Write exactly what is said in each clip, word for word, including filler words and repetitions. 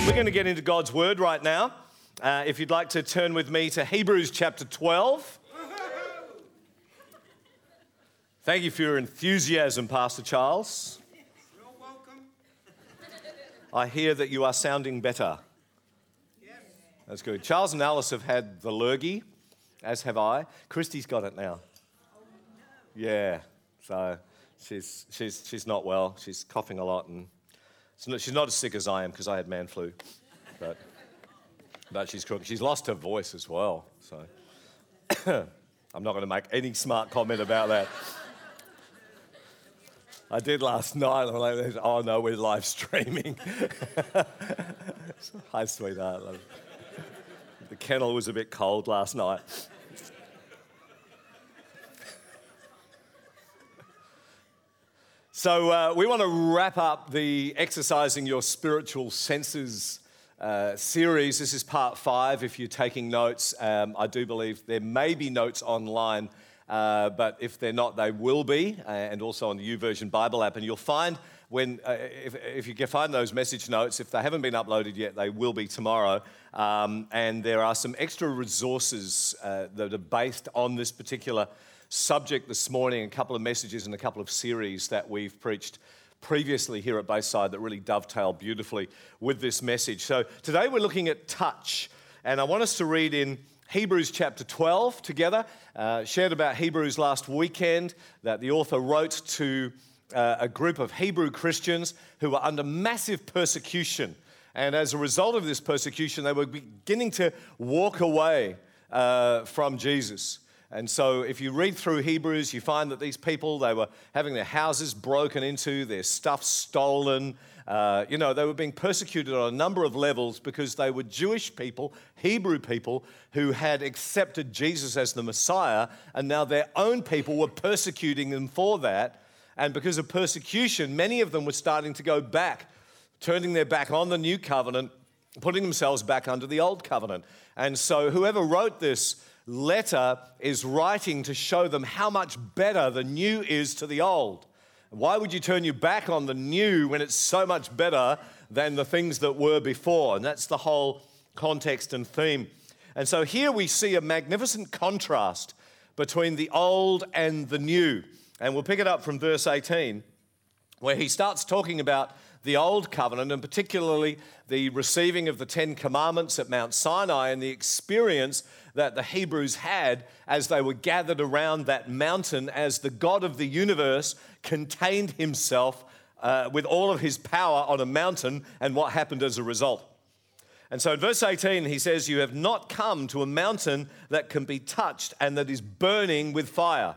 We're going to get into God's Word right now. Uh, if you'd like to turn with me to Hebrews chapter twelve. Thank you for your enthusiasm, Pastor Charles. You're welcome. I hear that you are sounding better. Yes. That's good. Charles and Alice have had the lurgy, as have I. Christy's got it now. Oh, no. Yeah, so she's she's she's not well. She's coughing a lot, and she's not, she's not as sick as I am because I had man flu, but but she's crook. She's lost her voice as well. So I'm not going to make any smart comment about that. I did last night. I'm like, oh no, we're live streaming. Hi, sweetheart. The kennel was a bit cold last night. So uh, we want to wrap up the Exercising Your Spiritual Senses uh, series. This is part five. If you're taking notes, um, I do believe there may be notes online, uh, but if they're not, they will be, uh, and also on the YouVersion Bible app. And you'll find when, uh, if, if you can find those message notes, if they haven't been uploaded yet, they will be tomorrow. Um, and there are some extra resources uh, that are based on this particular subject this morning, a couple of messages and a couple of series that we've preached previously here at Bayside that really dovetail beautifully with this message. So today we're looking at touch, and I want us to read in Hebrews chapter twelve together. Uh, shared about Hebrews last weekend, that the author wrote to uh, a group of Hebrew Christians who were under massive persecution, and as a result of this persecution they were beginning to walk away uh, from Jesus. And so if you read through Hebrews, you find that these people, they were having their houses broken into, their stuff stolen. Uh, you know, they were being persecuted on a number of levels because they were Jewish people, Hebrew people, who had accepted Jesus as the Messiah, and now their own people were persecuting them for that. And because of persecution, many of them were starting to go back, turning their back on the new covenant, putting themselves back under the old covenant. And so whoever wrote this letter is writing to show them how much better the new is to the old. Why would you turn your back on the new when it's so much better than the things that were before? And that's the whole context and theme. And so here we see a magnificent contrast between the old and the new. And we'll pick it up from verse eighteen, where he starts talking about the old covenant, and particularly the receiving of the Ten Commandments at Mount Sinai and the experience that the Hebrews had as they were gathered around that mountain as the God of the universe contained himself uh, with all of his power on a mountain, and what happened as a result. And so in verse eighteen, he says, "You have not come to a mountain that can be touched and that is burning with fire,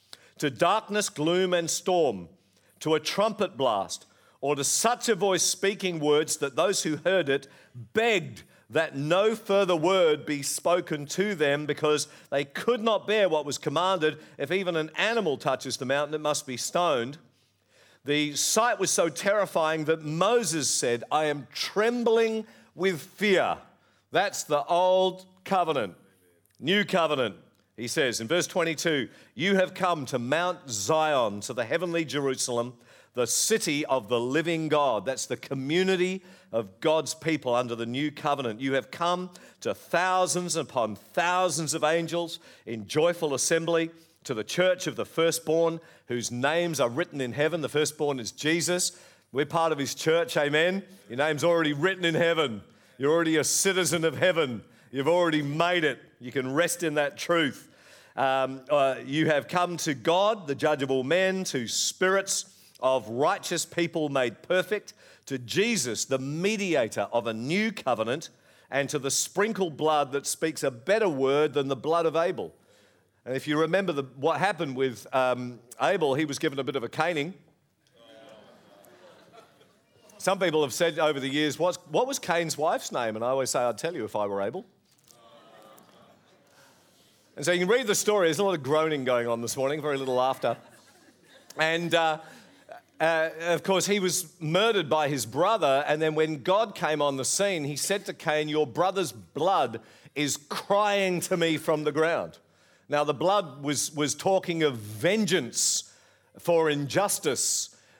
to darkness, gloom, and storm, to a trumpet blast, or to such a voice speaking words that those who heard it begged that no further word be spoken to them, because they could not bear what was commanded. If even an animal touches the mountain, it must be stoned. The sight was so terrifying that Moses said, 'I am trembling with fear.'" That's the old covenant. New covenant. He says in verse twenty-two, "You have come to Mount Zion, to the heavenly Jerusalem, the city of the living God." That's the community of God's people under the new covenant. "You have come to thousands upon thousands of angels in joyful assembly, to the church of the firstborn, whose names are written in heaven." The firstborn is Jesus. We're part of his church, amen? Your name's already written in heaven. You're already a citizen of heaven. You've already made it. You can rest in that truth. Um, uh, you have come to God, the judge of all men, to spirits of righteous people made perfect, to Jesus, the mediator of a new covenant, and to the sprinkled blood that speaks a better word than the blood of Abel. And if you remember the, what happened with um, Abel, he was given a bit of a caning. Some people have said over the years, What's, what was Cain's wife's name? And I always say, I'd tell you if I were Abel. And so you can read the story. There's a lot of groaning going on this morning, very little laughter. And uh, uh, of course, he was murdered by his brother. And then when God came on the scene, he said to Cain, "Your brother's blood is crying to me from the ground." Now, the blood was, was talking of vengeance for injustice.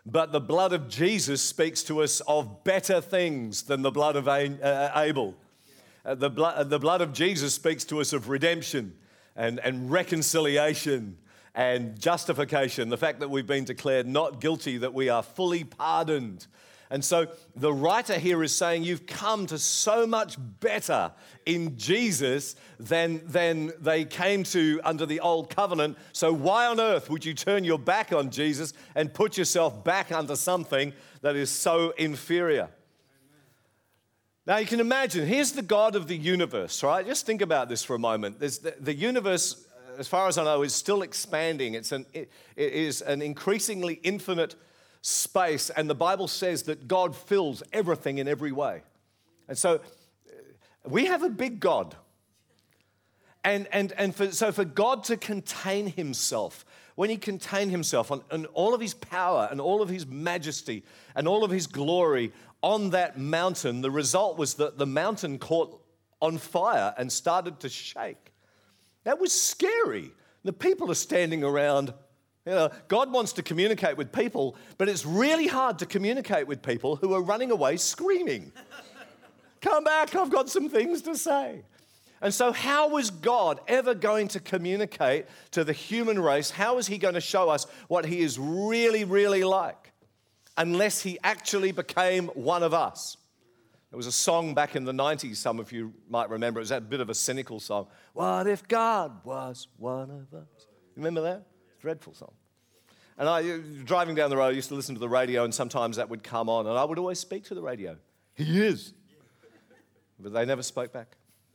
but the blood of Jesus speaks to us of better things than the blood of Abel. Uh, the, blood, the blood of Jesus speaks to us of redemption and, and reconciliation and justification, the fact that we've been declared not guilty, that we are fully pardoned. And so the writer here is saying you've come to so much better in Jesus than, than they came to under the old covenant. So why on earth would you turn your back on Jesus and put yourself back under something that is so inferior? Now you can imagine, here's the God of the universe, right? Just think about this for a moment. There's the, the universe, as far as I know, is still expanding. It's an, it, it is an increasingly infinite space, and the Bible says that God fills everything in every way. And so we have a big God. And, and, and for, so for God to contain himself, when he contained himself on, on all of his power and all of his majesty and all of his glory on that mountain, the result was that the mountain caught on fire and started to shake. That was scary. The people are standing around. You know, God wants to communicate with people, but it's really hard to communicate with people who are running away screaming. Come back, I've got some things to say. And so how was God ever going to communicate to the human race? How is he going to show us what he is really, really like? Unless he actually became one of us. There was a song back in the nineties, some of you might remember. It was a bit of a cynical song. What if God was one of us? Remember that? Dreadful song. And I, driving down the road, I used to listen to the radio, and sometimes that would come on, and I would always speak to the radio. He is. But they never spoke back.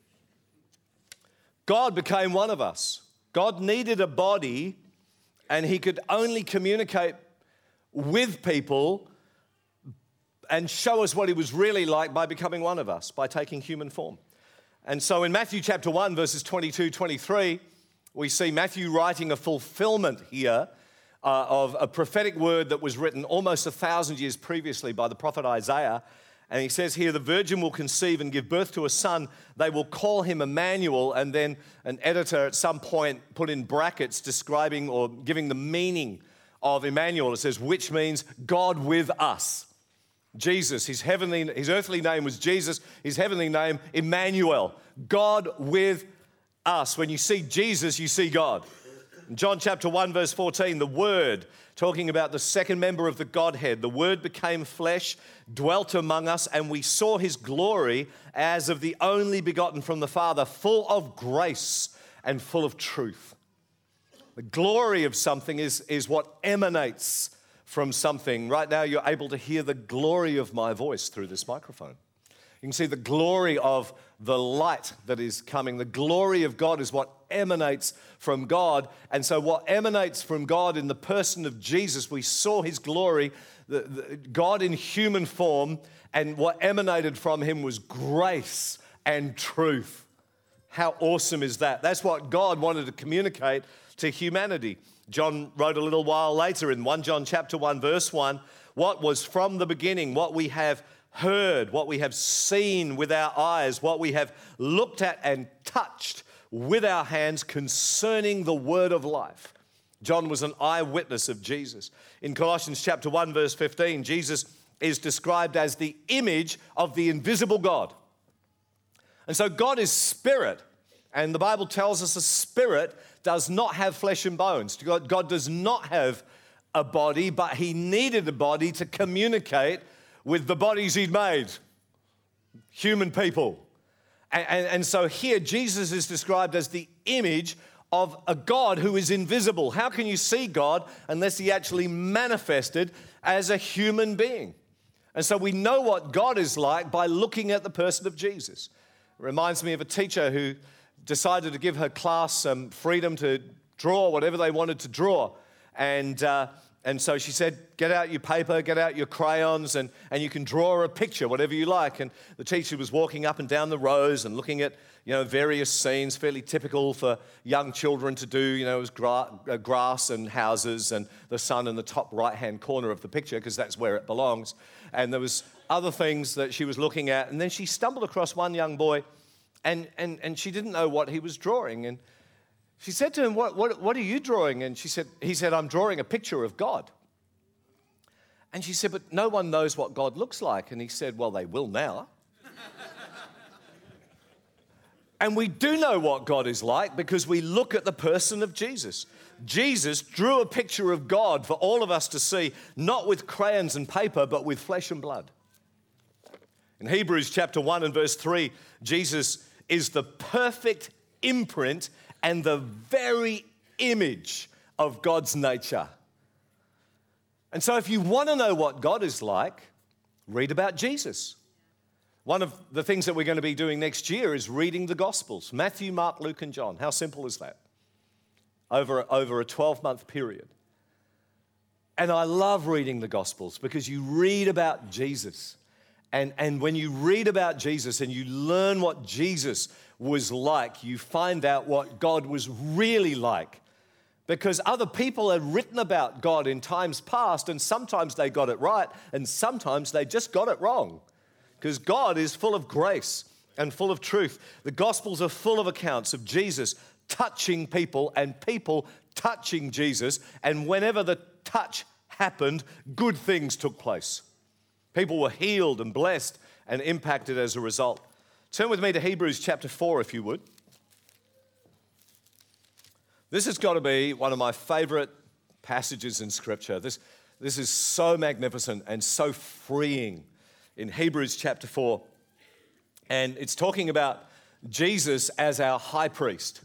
God became one of us. God needed a body, and he could only communicate with people and show us what he was really like by becoming one of us, by taking human form. And so in Matthew chapter one, verses twenty-two, twenty-three, we see Matthew writing a fulfillment here uh, of a prophetic word that was written almost a thousand years previously by the prophet Isaiah. And he says here, the virgin will conceive and give birth to a son. They will call him Emmanuel. And then an editor at some point put in brackets describing or giving the meaning of Emmanuel. It says, which means God with us. Jesus, his heavenly, his earthly name was Jesus. His heavenly name, Emmanuel, God with us. Us. When you see Jesus, you see God. In John chapter one, verse fourteen, the Word, talking about the second member of the Godhead, the Word became flesh, dwelt among us, and we saw his glory as of the only begotten from the Father, full of grace and full of truth. The glory of something is, is what emanates from something. Right now, you're able to hear the glory of my voice through this microphone. You can see the glory of the light that is coming. The glory of God is what emanates from God. And so what emanates from God in the person of Jesus, we saw his glory, the, the, God in human form, and what emanated from him was grace and truth. How awesome is that? That's what God wanted to communicate to humanity. John wrote a little while later in First John chapter one, verse one, what was from the beginning, what we have heard, what we have seen with our eyes, what we have looked at and touched with our hands concerning the word of life. John was an eyewitness of Jesus. In Colossians chapter one, verse fifteen, Jesus is described as the image of the invisible God. And so God is spirit, and the Bible tells us a spirit does not have flesh and bones. God, God does not have a body, but he needed a body to communicate with the bodies he'd made, human people. And, and, and so here, Jesus is described as the image of a God who is invisible. How can you see God unless he actually manifested as a human being? And so we know what God is like by looking at the person of Jesus. It reminds me of a teacher who decided to give her class some freedom to draw whatever they wanted to draw. And uh, And so she said, get out your paper, get out your crayons, and, and you can draw a picture, whatever you like. And the teacher was walking up and down the rows and looking at, you know, various scenes, fairly typical for young children to do. You know, it was gra- uh, grass and houses and the sun in the top right-hand corner of the picture, because that's where it belongs. And there was other things that she was looking at. And then she stumbled across one young boy, and, and, and she didn't know what he was drawing. And she said to him, what, what, what are you drawing? And she said, he said, I'm drawing a picture of God. And she said, but no one knows what God looks like. And he said, well, they will now. And we do know what God is like because we look at the person of Jesus. Jesus drew a picture of God for all of us to see, not with crayons and paper, but with flesh and blood. In Hebrews chapter one and verse three, Jesus is the perfect imprint and the very image of God's nature. And so if you want to know what God is like, read about Jesus. One of the things that we're going to be doing next year is reading the Gospels, Matthew, Mark, Luke, and John. How simple is that? Over, over a twelve-month period. And I love reading the Gospels because you read about Jesus. And, and when you read about Jesus and you learn what Jesus was like, you find out what God was really like. Because other people had written about God in times past, and sometimes they got it right, and sometimes they just got it wrong. Because God is full of grace and full of truth. The Gospels are full of accounts of Jesus touching people and people touching Jesus. And whenever the touch happened, good things took place. People were healed and blessed and impacted as a result. Turn with me to Hebrews chapter four, if you would. This has got to be one of my favorite passages in Scripture. This, this is so magnificent and so freeing. In Hebrews chapter four, and it's talking about Jesus as our high priest,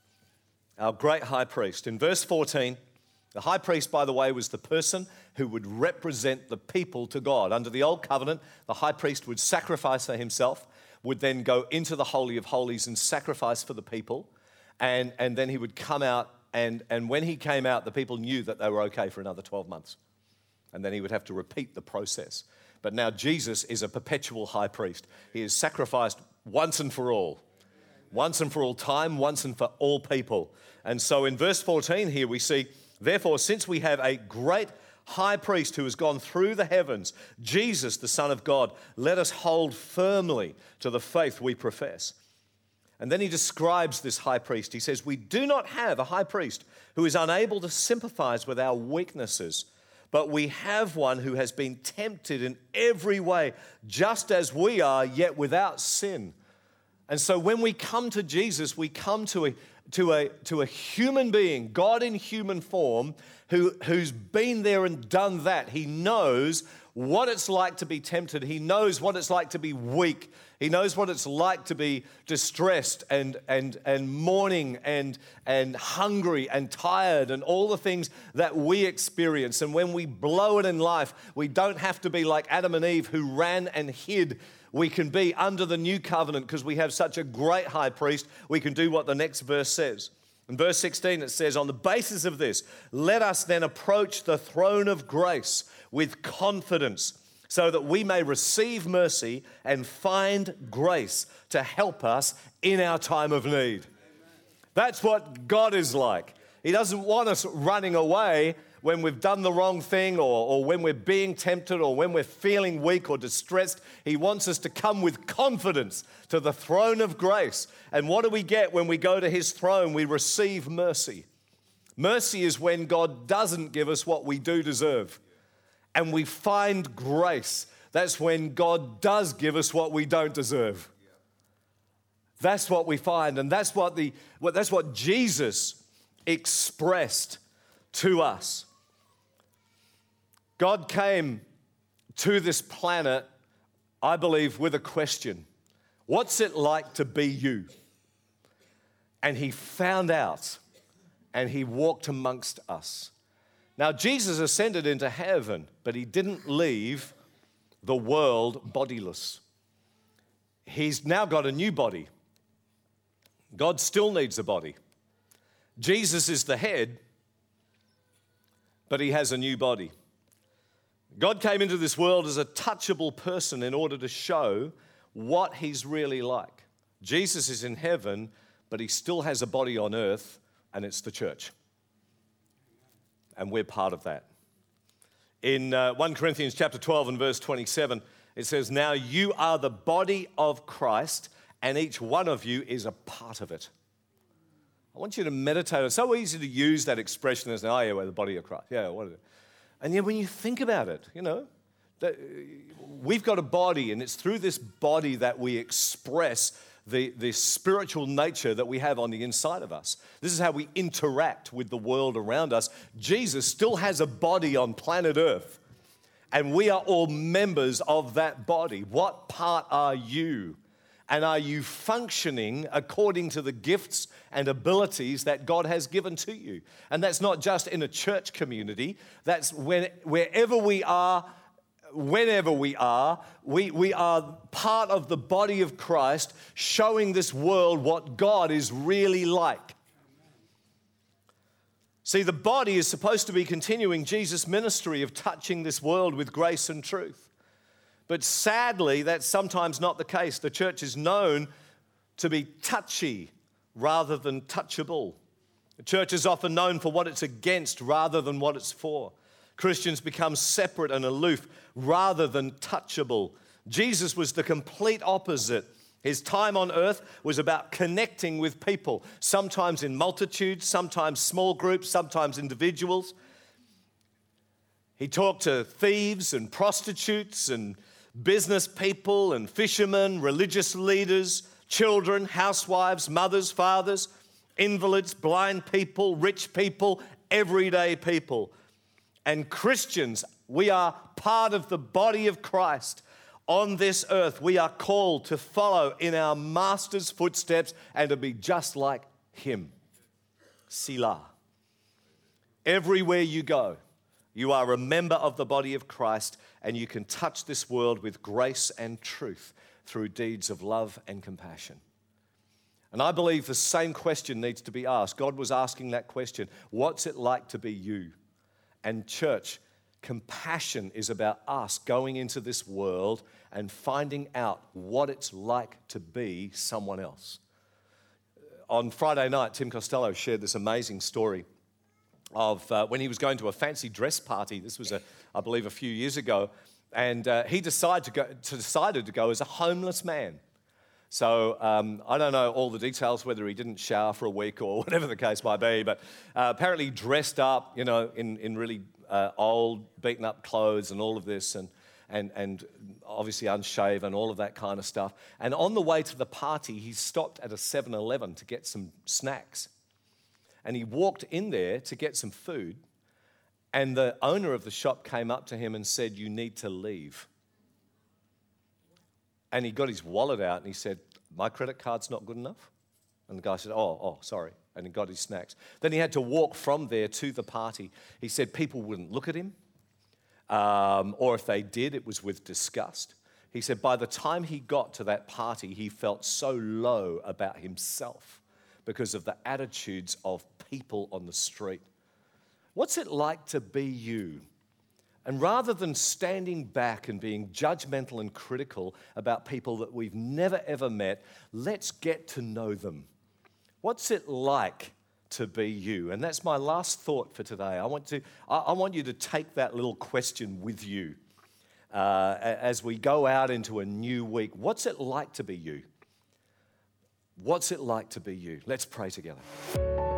our great high priest. In verse fourteen, the high priest, by the way, was the person who would represent the people to God. Under the old covenant, the high priest would sacrifice for himself, would then go into the Holy of Holies and sacrifice for the people, and, and then he would come out, and, and when he came out, the people knew that they were okay for another twelve months. And then he would have to repeat the process. But now Jesus is a perpetual high priest. He is sacrificed once and for all. Once and for all time, once and for all people. And so in verse fourteen here we see, therefore, since we have a great high priest who has gone through the heavens, Jesus, the Son of God, let us hold firmly to the faith we profess. And then he describes this high priest. He says, we do not have a high priest who is unable to sympathize with our weaknesses, but we have one who has been tempted in every way, just as we are, yet without sin. And so when we come to Jesus, we come to a, to a, to a human being, God in human form, who, who's been there and done that. He knows what it's like to be tempted. He knows what it's like to be weak. He knows what it's like to be distressed and, and, and mourning and, and hungry and tired and all the things that we experience. And when we blow it in life, we don't have to be like Adam and Eve who ran and hid. We can be under the new covenant because we have such a great high priest. We can do what the next verse says. In verse sixteen, it says, on the basis of this, let us then approach the throne of grace with confidence, so that we may receive mercy and find grace to help us in our time of need. Amen. That's what God is like. He doesn't want us running away when we've done the wrong thing or, or when we're being tempted or when we're feeling weak or distressed. He wants us to come with confidence to the throne of grace. And what do we get when we go to his throne? We receive mercy. Mercy is when God doesn't give us what we do deserve. And we find grace. That's when God does give us what we don't deserve. That's what we find, and that's what the what that's what Jesus expressed to us. God came to this planet, I believe, with a question. What's it like to be you? And he found out, and he walked amongst us. Now, Jesus ascended into heaven, but he didn't leave the world bodiless. He's now got a new body. God still needs a body. Jesus is the head, but he has a new body. God came into this world as a touchable person in order to show what he's really like. Jesus is in heaven, but he still has a body on earth, and it's the church. And we're part of that. In uh, First Corinthians chapter twelve and verse twenty-seven, it says, now you are the body of Christ, and each one of you is a part of it. I want you to meditate. It's so easy to use that expression as, oh yeah, we're the body of Christ. Yeah, what is it? And yet when you think about it, you know, that we've got a body, and it's through this body that we express the, the spiritual nature that we have on the inside of us. This is how we interact with the world around us. Jesus still has a body on planet Earth, and we are all members of that body. What part are you? And are you functioning according to the gifts and abilities that God has given to you? And that's not just in a church community. That's when, wherever we are, whenever we are, we, we are part of the body of Christ, showing this world what God is really like. See, the body is supposed to be continuing Jesus' ministry of touching this world with grace and truth. But sadly, that's sometimes not the case. The church is known to be touchy rather than touchable. The church is often known for what it's against rather than what it's for. Christians become separate and aloof rather than touchable. Jesus was the complete opposite. His time on earth was about connecting with people, sometimes in multitudes, sometimes small groups, sometimes individuals. He talked to thieves and prostitutes and business people and fishermen, religious leaders, children, housewives, mothers, fathers, invalids, blind people, rich people, everyday people. And Christians, we are part of the body of Christ on this earth. We are called to follow in our Master's footsteps and to be just like him. Selah. Everywhere you go, you are a member of the body of Christ, and you can touch this world with grace and truth through deeds of love and compassion. And I believe the same question needs to be asked. God was asking that question. What's it like to be you? And church, compassion is about us going into this world and finding out what it's like to be someone else. On Friday night, Tim Costello shared this amazing story of uh, when he was going to a fancy dress party. This was, a, I believe, a few years ago. And uh, he decided to, go, to decided to go as a homeless man. So um, I don't know all the details, whether he didn't shower for a week or whatever the case might be, but uh, apparently dressed up, you know, in, in really uh, old, beaten up clothes and all of this, and, and, and obviously unshaven, all of that kind of stuff. And on the way to the party, he stopped at a seven eleven to get some snacks. And he walked in there to get some food, and the owner of the shop came up to him and said, "You need to leave." And he got his wallet out and he said, "My credit card's not good enough." And the guy said, oh, oh, sorry. And he got his snacks. Then he had to walk from there to the party. He said people wouldn't look at him, um, or if they did, it was with disgust. He said by the time he got to that party, he felt so low about himself because of the attitudes of people on the street. What's it like to be you? And rather than standing back and being judgmental and critical about people that we've never ever met, let's get to know them. What's it like to be you? And that's my last thought for today. I want to, I, I want you to take that little question with you uh, as we go out into a new week. What's it like to be you? What's it like to be you? Let's pray together.